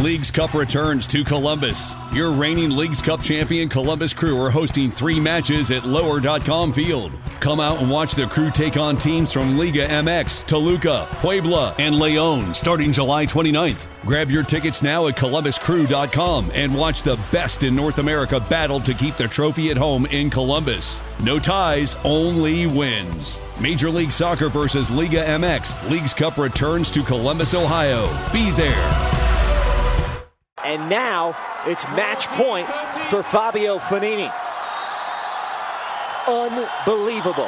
Leagues Cup returns to Columbus. Your reigning Leagues Cup champion Columbus Crew are hosting 3 matches at Lower.com Field. Come out and watch the Crew take on teams from Liga MX, Toluca, Puebla, and León starting July 29th. Grab your tickets now at ColumbusCrew.com and watch the best in North America battle to keep the trophy at home in Columbus. No ties, only wins. Major League Soccer versus Liga MX. Leagues Cup returns to Columbus, Ohio. Be there. And now it's match point for Fabio Fognini. Unbelievable.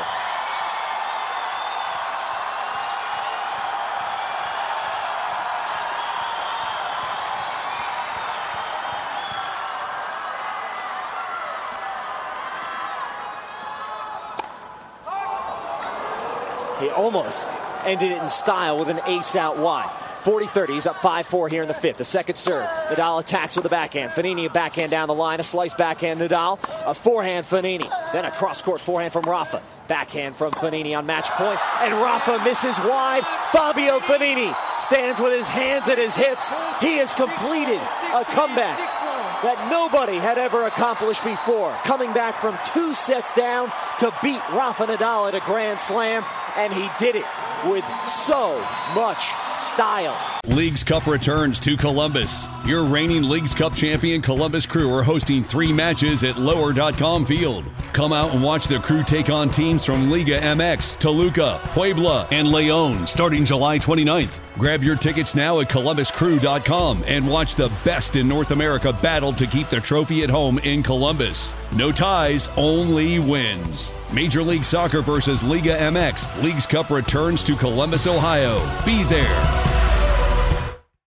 He almost ended it in style with an ace out wide. 40-30, he's up 5-4 here in the 5th. The second serve, Nadal attacks with the backhand. Fognini a backhand down the line, a slice backhand Nadal, a forehand Fognini. Then a cross-court forehand from Rafa. Backhand from Fognini on match point, and Rafa misses wide. Fabio Fognini stands with his hands at his hips. He has completed a comeback that nobody had ever accomplished before. Coming back from 2 sets down to beat Rafa Nadal at a Grand Slam, and he did it with so much style. Leagues Cup returns to Columbus. Your reigning Leagues Cup champion Columbus Crew are hosting 3 matches at Lower.com Field. Come out and watch the Crew take on teams from Liga MX, Toluca, Puebla, and León starting July 29th. Grab your tickets now at ColumbusCrew.com and watch the best in North America battle to keep the trophy at home in Columbus. No ties, only wins. Major League Soccer versus Liga MX. Leagues Cup returns to Columbus, Ohio. Be there.